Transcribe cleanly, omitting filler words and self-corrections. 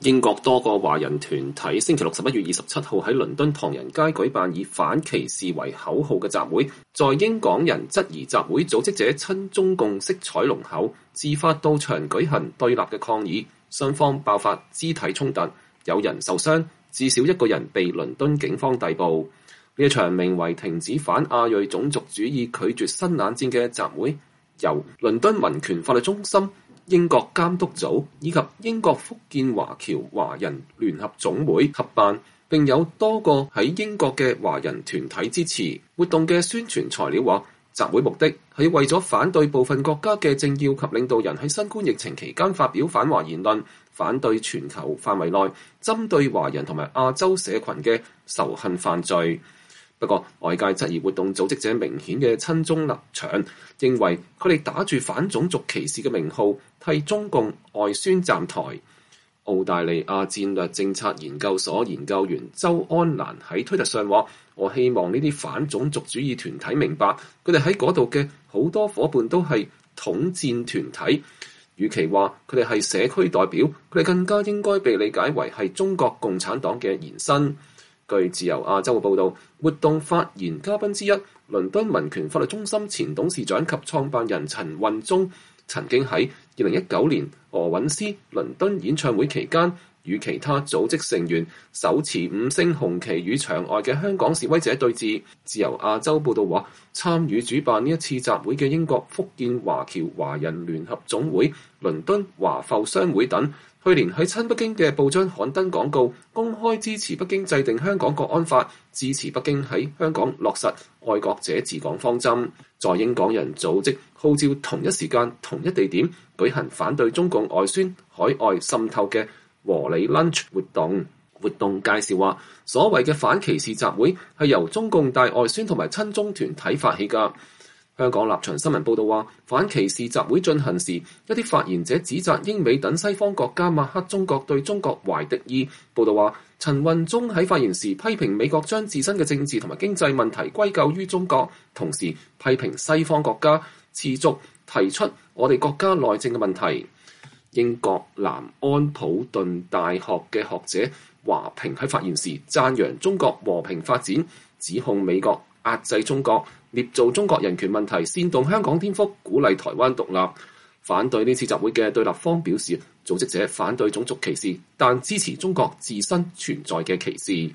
英國多個華人團體星期六11月27號喺倫敦唐人街舉辦以反歧視為口號嘅集會，在英港人質疑集會組織者親中共色彩濃厚，自發到場舉行對立嘅抗議，雙方爆發肢體衝突，有人受傷，至少一個人被倫敦警方逮捕。呢一場名為停止反亞裔種族主義拒絕新冷戰嘅集會，由倫敦民權法律中心、英國監督組以及英國福建華僑華人聯合總會合辦，並有多個喺英國嘅華人團體支持。活動嘅宣傳材料話，集會目的係為咗反對部分國家嘅政要及領導人喺新冠疫情期間發表反華言論，反對全球範圍內針對華人同埋亞洲社群嘅仇恨犯罪。不過，外界質疑活動組織者明顯嘅親中立場，認為佢哋打住反種族歧視嘅名號，替中共外宣站台。澳大利亞戰略政策研究所研究員周安蘭喺推特上話：我希望呢啲反種族主義團體明白，佢哋喺嗰度嘅好多伙伴都係統戰團體。與其話佢哋係社區代表，佢哋更加應該被理解為係中國共產黨嘅延伸。據自由亞洲嘅報導，活動發言嘉賓之一，倫敦民權法律中心前董事長及創辦人陳運忠，曾經喺2019年俄韻詩倫敦演唱會期間，與其他組織成員手持5星紅旗與場外嘅香港示威者對峙。自由亞洲報導話，參與主辦呢一次集會嘅英國福建華僑華人聯合總會、倫敦華埠商會等，去年喺親北京嘅報章刊登廣告，公開支持北京制定香港國安法，支持北京喺香港落實愛國者治港方針。在英港人組織號召同一時間、同一地點舉行反對中共外宣、海外滲透嘅和理 lunch 活動。活動介紹話，所謂嘅反歧視集會係由中共大外宣同埋親中團體發起㗎。香港立場新聞報導話，反歧視集會進行時，一啲發言者指責英美等西方國家抹黑中國，對中國懷敵意。報導話，陳運忠喺發言時批評美國將自身嘅政治同埋經濟問題歸咎於中國，同時批評西方國家持續提出我哋國家內政嘅問題。英國南安普頓大學嘅學者華平喺發言時讚揚中國和平發展，指控美國壓制中國，捏造中國人權問題，煽動香港顛覆，鼓勵台灣獨立。反對呢次集會嘅對立方表示，組織者反對種族歧視，但支持中國自身存在嘅歧視。